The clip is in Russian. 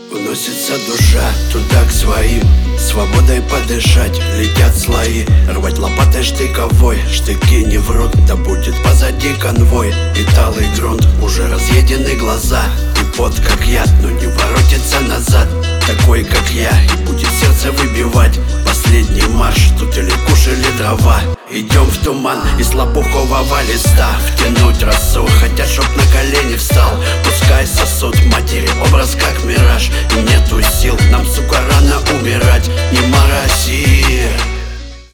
Уносится душа туда к своим, свободой подышать, летят слои. Рвать лопатой штыковой, штыки не врут. Да будет позади конвой и талый грунт. Уже разъедены глаза и пот как яд, но не воротится назад. Такой как я, и будет сердце выбивать последний марш. Тут или куш, или дрова. Идем в туман из лопухового листа, втянуть росу, хотя чтоб на колени